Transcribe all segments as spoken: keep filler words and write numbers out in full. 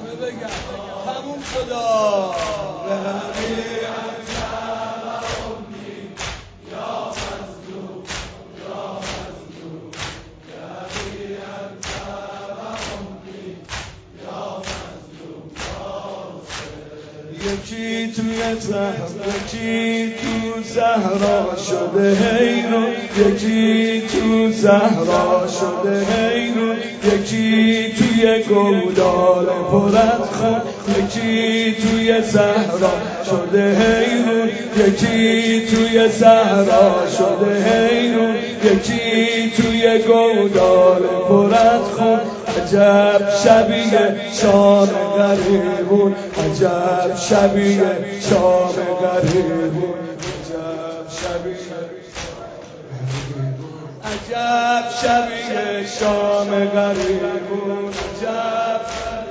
بگم تموم شدا یکی توی زهر یکی تو زهرا شده حیرون یکی تو زهرا شده حیرون یکی توی گودال پر از خون یکی توی زهرا شده حیرون یکی توی زهرا شده حیرون یکی توی گودال پر از خون عجب شبیه شام غریبون عجب شبیه شام غریبون عجب شبیه عجب شبیه شام غریبون عجب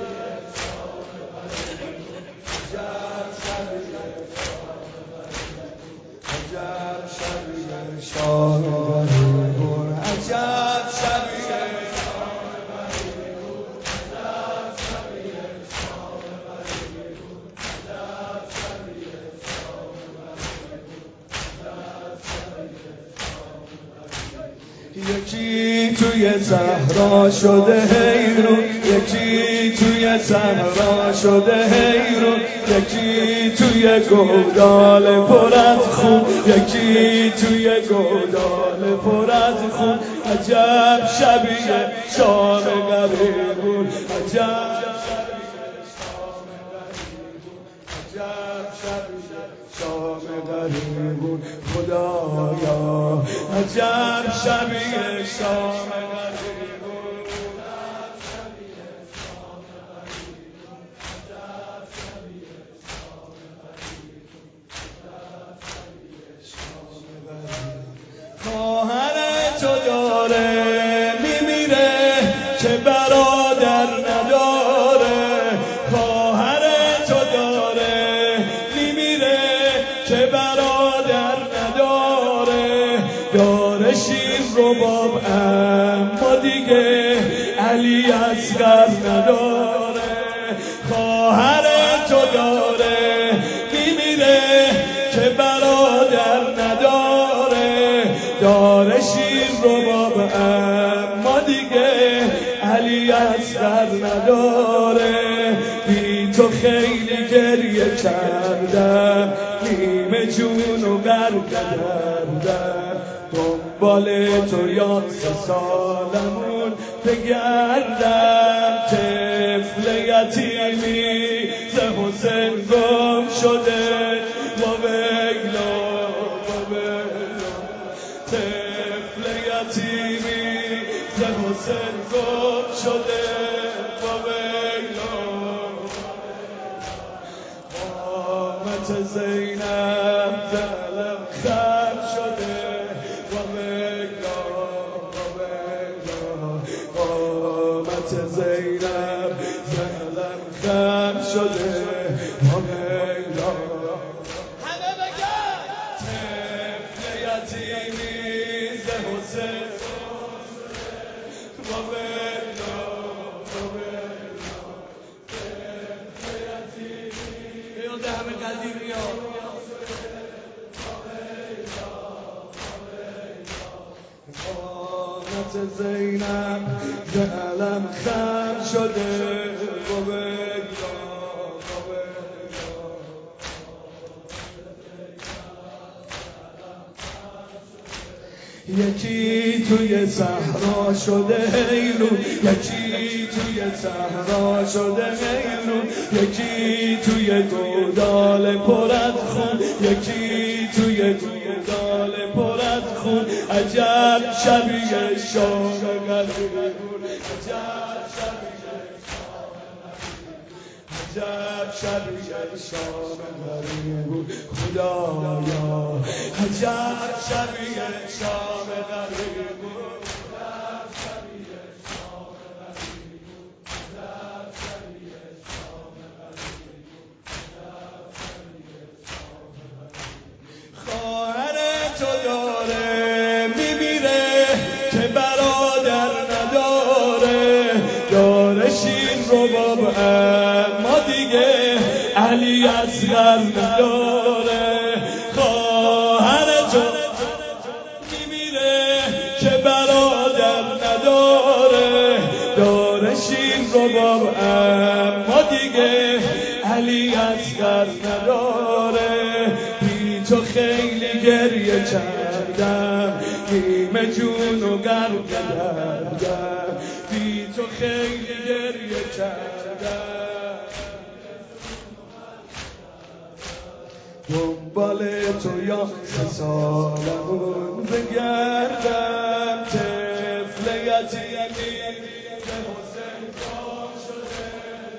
عجب شبیه شام غریبون عجب شبیه یکی توی صحرا شده حیرون یکی توی صحرا شده حیرون یکی توی گودال پر از خون یکی توی گودال پر از خون عجب شبیه شام غریبون عجب عجب شبیه شام غریبون خدایا عجب شبیه شام غریبون خواهر تو داره میمیره که برادر نداره خواهر تو داره میمیره که برادر نداره داره شیر رباب اما دیگه علی اصغر نداره خواهر تو داره میمیره که برادر نداره داره شیر رباب اما دیگه علی اصغر نداره بی تو خیلی گریه کردم نیمه جونو غرق کردم دنبال تو یا سه سالمون بگردم طفل یتیمی ز حسین گم شده با ویلا با ویلا طفل یتیمی ز حسین گم شده با ویلا قامت زینب دلم خم شده با ویلا با ویلا قامت زینب دلم خم شده با ویلا همه بگن طفل یتیمی ز حسین با ویلا با ویلا طفل یتیمی یاد همه قدیمی ها قامت زینب دلم خم شده با ویلا با ویلا یکی توی صحرا شده حیرون یکی توی صحرا شده حیرون یکی توی گودال پر از خون یکی توی گودال پر از خون عجب شبیه شام غریبون عجب شبیه عجب شبیه شام غریبون خدایا عجب شبیه شام غریبون عجب شبیه شام غریبون عجب شبیه شام غریبون عجب شبیه شام غریبون خواهر تو داره میمیره که برادر نداره داره شیر رو با رباب اما دیگه علی اصغر نداره. خواهر تو میمیره که برادر نداره. داره شیر رباب اما دیگه علی اصغر نداره. بی تو خیلی گریه کردم نیمه جون و غرق کردم. بی تو خیلی گریه کردم دنبال تو یا سه سالمون بگردم. طفل یتیمی به حسین کام شده.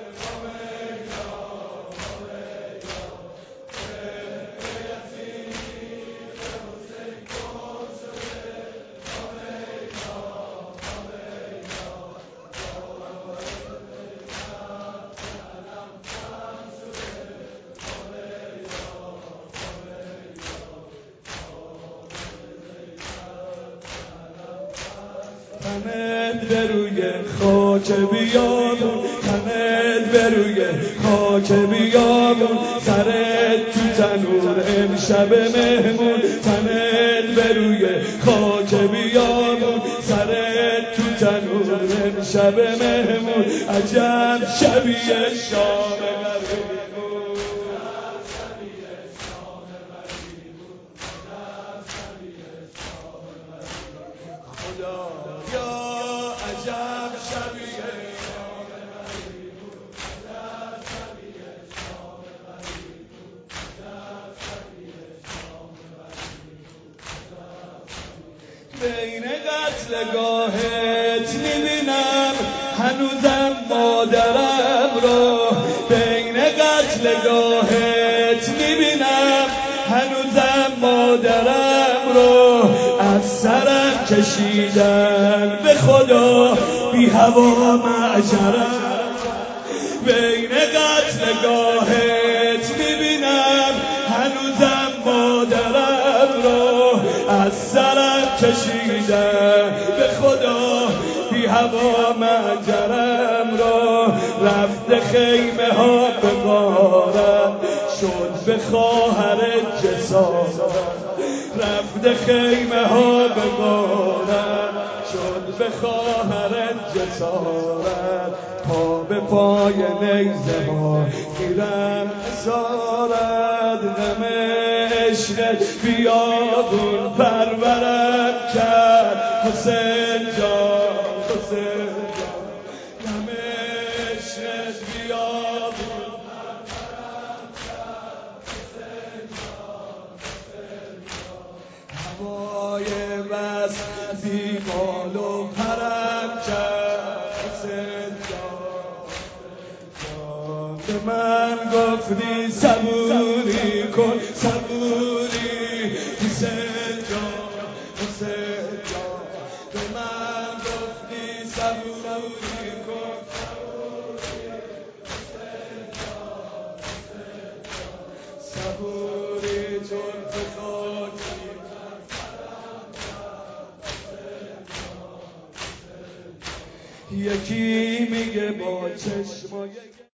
تنت به روی خاک بیابون، تنت به روی خاک بیابون، سرت تو تنور امشب مهمون. تنت به روی خاک بیابون، سرت تو تنور امشب مهمون. عجب شبیه شام غریبون. یا عجب شبیه بین قتلگاهت میبینم هنوزم مادرم رو. بین قتلگاهت میبینم هنوزم مادرم رو. از سرم کشیدن به خدا بی هوا معجرم. بین قتلگاهت میبینم هنوزم مادرم رو. از سرم کشیدن به خدا بی هوا معجرم رو. رفته خیمه ها به غارت شد به خواهر جسارت. رفته خیمه ها به غارت شد به خواهر جسارت. پا به پای نیزه ها گیرم اسارت. غم عشق بیابون پرورم کرد حسین جان، حسین جان. غم عشق بیابون پرورم کرد حسین جان، حسین جان. هوای بس بیمال و پرم کرد حسین جان. به من گفتی صبوری کن صبوری حسین جان، حسین جان. به من گفتی صبوری کن صبوری حسین جان، حسین جان. صبوری جلف خاکی یکی میگه با چشم